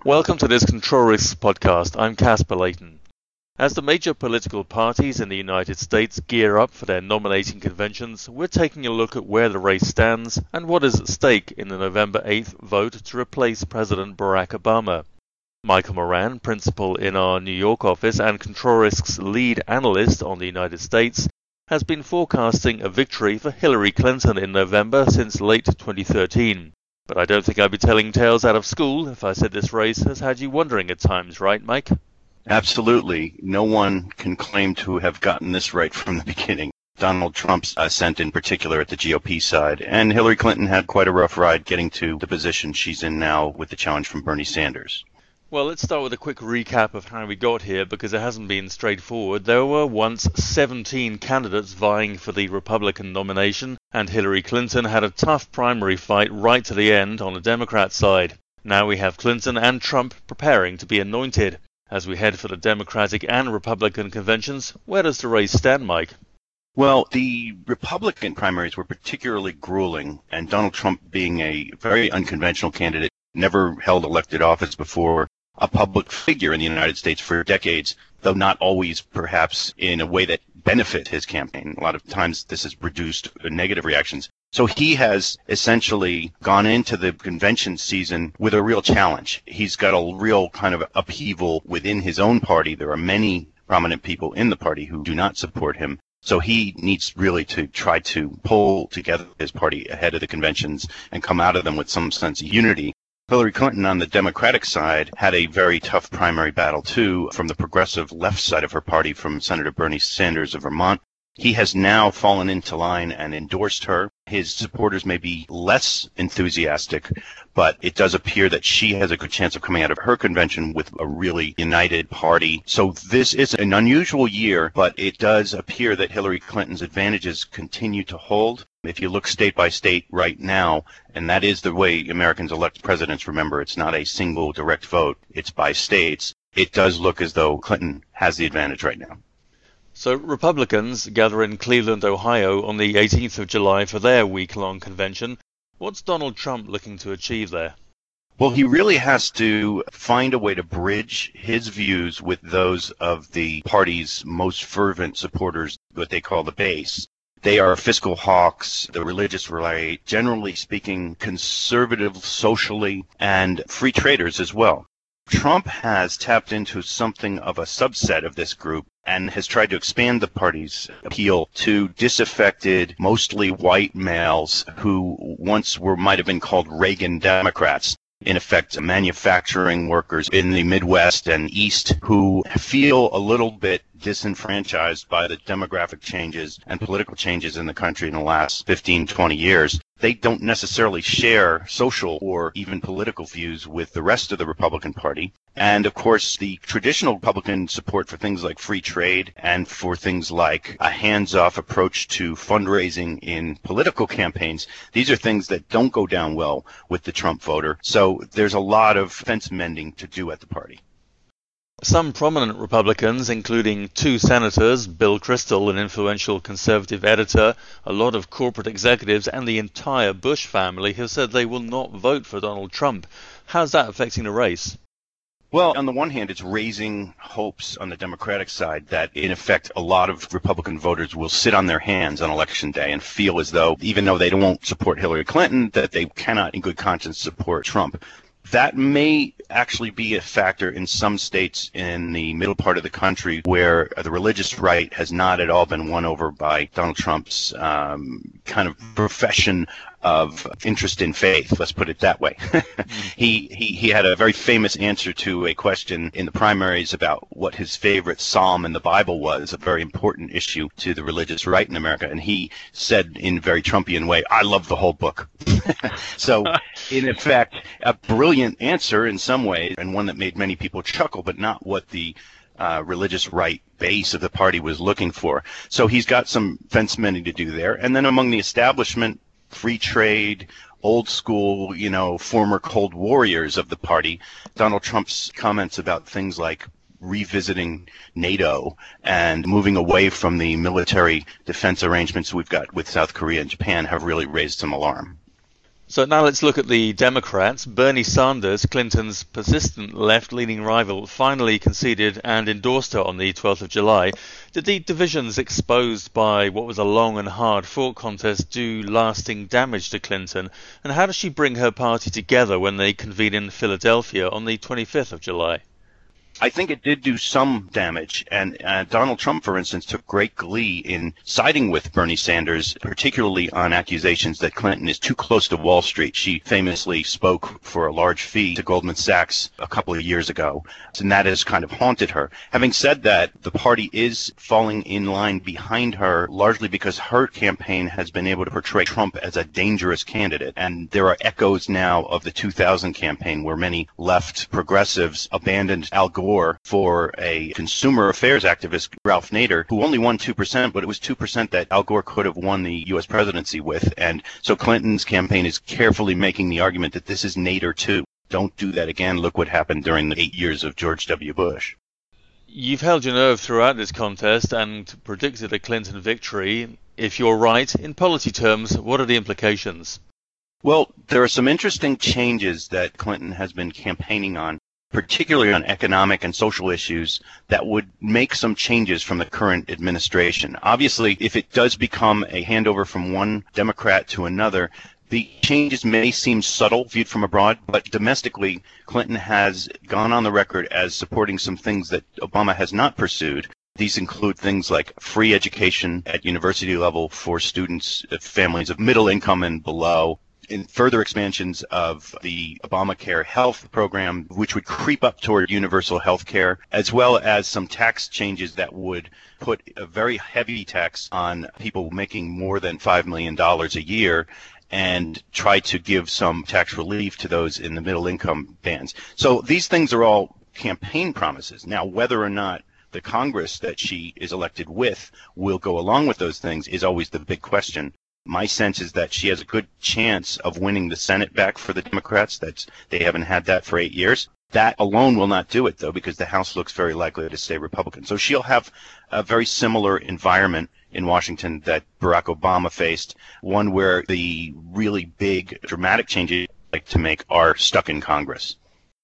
Welcome to this Control Risks podcast. I'm Casper Layton. As the major political parties in the United States gear up for their nominating conventions, we're taking a look at where the race stands and what is at stake in the November 8th vote to replace President Barack Obama. Michael Moran, principal in our New York office and Control Risks lead analyst on the United States, has been forecasting a victory for Hillary Clinton in November since late 2013. But I don't think I'd be telling tales out of school if I said this race has had you wondering at times, right, Mike? Absolutely. No one can claim to have gotten this right from the beginning. Donald Trump's ascent in particular at the GOP side, and Hillary Clinton had quite a rough ride getting to the position she's in now with the challenge from Bernie Sanders. Well, let's start with a quick recap of how we got here, because it hasn't been straightforward. There were once 17 candidates vying for the Republican nomination, and Hillary Clinton had a tough primary fight right to the end on the Democrat side. Now we have Clinton and Trump preparing to be anointed. As we head for the Democratic and Republican conventions, where does the race stand, Mike? Well, the Republican primaries were particularly grueling, and Donald Trump, being a very unconventional candidate, never held elected office before, a public figure in the United States for decades, though not always perhaps in a way that benefit his campaign. A lot of times this has produced negative reactions. So he has essentially gone into the convention season with a real challenge. He's got a real kind of upheaval within his own party. There are many prominent people in the party who do not support him. So he needs really to try to pull together his party ahead of the conventions and come out of them with some sense of unity. Hillary Clinton on the Democratic side had a very tough primary battle, too, from the progressive left side of her party, from Senator Bernie Sanders of Vermont. He has now fallen into line and endorsed her. His supporters may be less enthusiastic, but it does appear that she has a good chance of coming out of her convention with a really united party. So this is an unusual year, but it does appear that Hillary Clinton's advantages continue to hold. If you look state by state right now, and that is the way Americans elect presidents, remember, it's not a single direct vote, it's by states, it does look as though Clinton has the advantage right now. So Republicans gather in Cleveland, Ohio on the 18th of July for their week-long convention. What's Donald Trump looking to achieve there? Well, he really has to find a way to bridge his views with those of the party's most fervent supporters, what they call the base. They are fiscal hawks, the religious right, generally speaking, conservative socially, and free traders as well. Trump has tapped into something of a subset of this group and has tried to expand the party's appeal to disaffected, mostly white males who once might have been called Reagan Democrats. In effect, manufacturing workers in the Midwest and East who feel a little bit disenfranchised by the demographic changes and political changes in the country in the last 15, 20 years. They don't necessarily share social or even political views with the rest of the Republican Party. And, of course, the traditional Republican support for things like free trade and for things like a hands-off approach to fundraising in political campaigns, these are things that don't go down well with the Trump voter. So there's a lot of fence mending to do at the party. Some prominent Republicans, including 2 senators, Bill Kristol, an influential conservative editor, a lot of corporate executives, and the entire Bush family, have said they will not vote for Donald Trump. How's that affecting the race? Well, on the one hand, it's raising hopes on the Democratic side that, in effect, a lot of Republican voters will sit on their hands on Election Day and feel as though, even though they won't support Hillary Clinton, that they cannot in good conscience support Trump. That may actually be a factor in some states in the middle part of the country where the religious right has not at all been won over by Donald Trump's kind of profession of interest in faith, let's put it that way. He had a very famous answer to a question in the primaries about what his favorite psalm in the Bible was, a very important issue to the religious right in America, and he said in a very Trumpian way, "I love the whole book." So, in effect, a brilliant answer in some ways, and one that made many people chuckle, but not what the religious right base of the party was looking for. So he's got some fence mending to do there. And then among the establishment, free trade, old school, former Cold Warriors of the party, Donald Trump's comments about things like revisiting NATO and moving away from the military defense arrangements we've got with South Korea and Japan have really raised some alarm. So now let's look at the Democrats. Bernie Sanders, Clinton's persistent left-leaning rival, finally conceded and endorsed her on the 12th of July. Did the divisions exposed by what was a long and hard-fought contest do lasting damage to Clinton? And how does she bring her party together when they convene in Philadelphia on the 25th of July? I think it did do some damage, and Donald Trump, for instance, took great glee in siding with Bernie Sanders, particularly on accusations that Clinton is too close to Wall Street. She famously spoke for a large fee to Goldman Sachs a couple of years ago, and that has kind of haunted her. Having said that, the party is falling in line behind her, largely because her campaign has been able to portray Trump as a dangerous candidate, and there are echoes now of the 2000 campaign where many left progressives abandoned Al Gore for a consumer affairs activist, Ralph Nader, who only won 2%, but it was 2% that Al Gore could have won the U.S. presidency with. And so Clinton's campaign is carefully making the argument that this is Nader too. Don't do that again. Look what happened during the 8 years of George W. Bush. You've held your nerve throughout this contest and predicted a Clinton victory. If you're right, in policy terms, what are the implications? Well, there are some interesting changes that Clinton has been campaigning on, particularly on economic and social issues, that would make some changes from the current administration. Obviously, if it does become a handover from one Democrat to another, the changes may seem subtle viewed from abroad, but domestically, Clinton has gone on the record as supporting some things that Obama has not pursued. These include things like free education at university level for students, families of middle income and below, in further expansions of the Obamacare health program, which would creep up toward universal health care, as well as some tax changes that would put a very heavy tax on people making more than $5 million a year and try to give some tax relief to those in the middle income bands. So these things are all campaign promises. Now, whether or not the Congress that she is elected with will go along with those things is always the big question. My sense is that she has a good chance of winning the Senate back for the Democrats. They haven't had that for 8 years. That alone will not do it, though, because the House looks very likely to stay Republican. So she'll have a very similar environment in Washington that Barack Obama faced, one where the really big, dramatic changes like to make are stuck in Congress.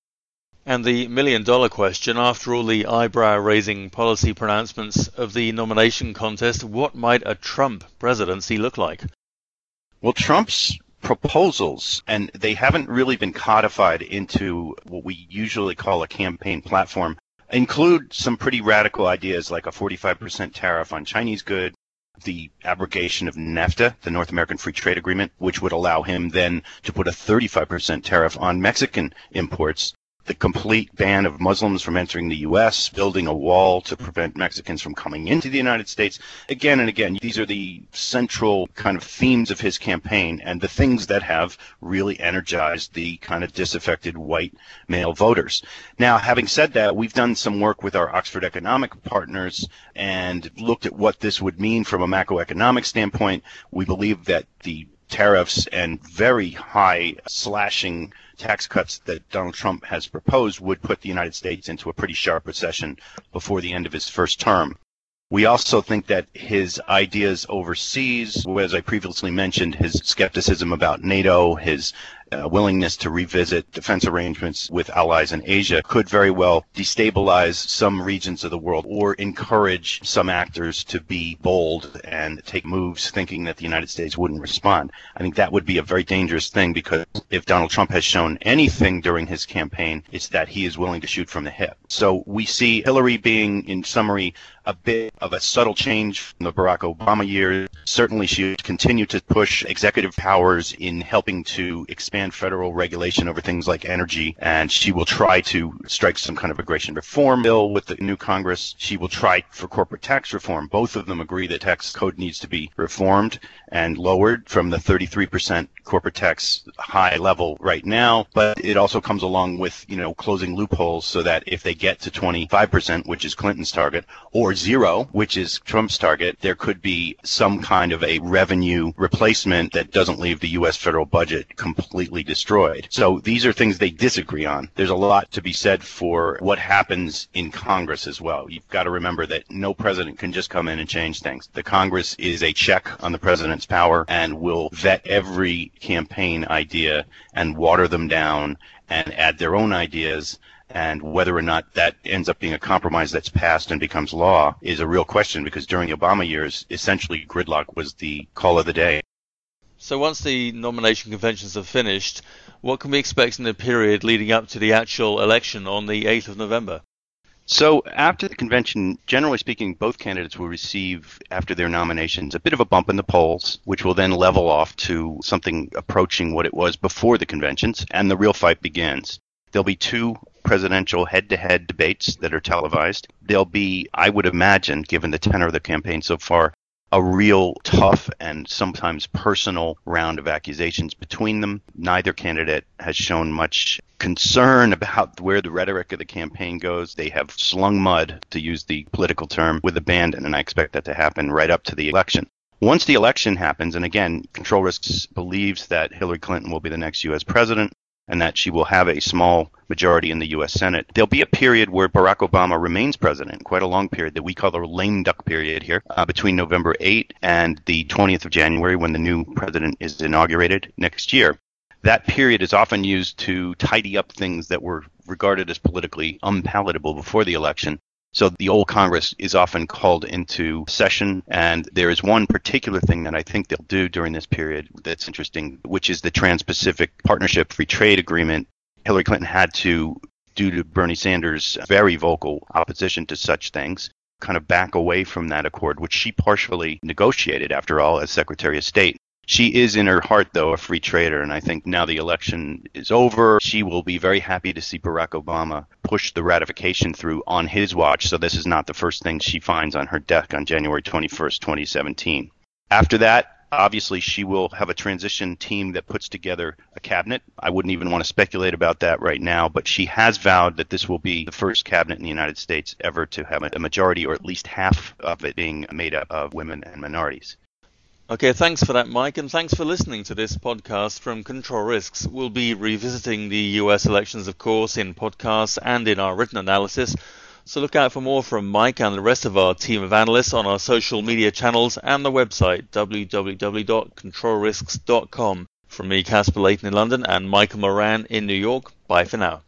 And the million-dollar question, after all the eyebrow-raising policy pronouncements of the nomination contest, what might a Trump presidency look like? Well, Trump's proposals, and they haven't really been codified into what we usually call a campaign platform, include some pretty radical ideas like a 45% tariff on Chinese goods, the abrogation of NAFTA, the North American Free Trade Agreement, which would allow him then to put a 35% tariff on Mexican imports, the complete ban of Muslims from entering the U.S., building a wall to prevent Mexicans from coming into the United States. Again and again, these are the central kind of themes of his campaign and the things that have really energized the kind of disaffected white male voters. Now, having said that, we've done some work with our Oxford economic partners and looked at what this would mean from a macroeconomic standpoint. We believe that the tariffs and very high slashing tax cuts that Donald Trump has proposed would put the United States into a pretty sharp recession before the end of his first term. We also think that his ideas overseas, as I previously mentioned, his skepticism about NATO, his willingness to revisit defense arrangements with allies in Asia could very well destabilize some regions of the world or encourage some actors to be bold and take moves thinking that the United States wouldn't respond. I think that would be a very dangerous thing because if Donald Trump has shown anything during his campaign, it's that he is willing to shoot from the hip. So we see Hillary being, in summary, a bit of a subtle change from the Barack Obama years. Certainly she would continue to push executive powers in helping to expand federal regulation over things like energy, and she will try to strike some kind of immigration reform bill with the new Congress. She will try for corporate tax reform. Both of them agree that tax code needs to be reformed and lowered from the 33% corporate tax high level right now, but it also comes along with, closing loopholes so that if they get to 25%, which is Clinton's target, or 0, which is Trump's target, there could be some kind of a revenue replacement that doesn't leave the U.S. federal budget completely completely destroyed. So these are things they disagree on. There's a lot to be said for what happens in Congress as well. You've got to remember that no president can just come in and change things. The Congress is a check on the president's power and will vet every campaign idea and water them down and add their own ideas. And whether or not that ends up being a compromise that's passed and becomes law is a real question, because during the Obama years, essentially gridlock was the call of the day. So once the nomination conventions are finished, what can we expect in the period leading up to the actual election on the 8th of November? So after the convention, generally speaking, both candidates will receive, after their nominations, a bit of a bump in the polls, which will then level off to something approaching what it was before the conventions, and the real fight begins. There'll be two presidential head-to-head debates that are televised. There'll be, I would imagine, given the tenor of the campaign so far, a real tough and sometimes personal round of accusations between them. Neither candidate has shown much concern about where the rhetoric of the campaign goes. They have slung mud, to use the political term, with abandon, and I expect that to happen right up to the election. Once the election happens, and again, Control Risks believes that Hillary Clinton will be the next U.S. president, and that she will have a small majority in the U.S. Senate. There'll be a period where Barack Obama remains president, quite a long period that we call the lame duck period here, between November 8 and the 20th of January, when the new president is inaugurated next year. That period is often used to tidy up things that were regarded as politically unpalatable before the election. So the old Congress is often called into session, and there is one particular thing that I think they'll do during this period that's interesting, which is the Trans-Pacific Partnership Free Trade Agreement. Hillary Clinton had to, due to Bernie Sanders' very vocal opposition to such things, kind of back away from that accord, which she partially negotiated, after all, as Secretary of State. She is in her heart, though, a free trader, and I think now the election is over, she will be very happy to see Barack Obama push the ratification through on his watch, so this is not the first thing she finds on her desk on January 21st, 2017. After that, obviously, she will have a transition team that puts together a cabinet. I wouldn't even want to speculate about that right now, but she has vowed that this will be the first cabinet in the United States ever to have a majority, or at least half of it being made up of women and minorities. Okay, thanks for that, Mike, and thanks for listening to this podcast from Control Risks. We'll be revisiting the US elections, of course, in podcasts and in our written analysis. So look out for more from Mike and the rest of our team of analysts on our social media channels and the website www.controlrisks.com. From me, Casper Layton in London, and Michael Moran in New York, bye for now.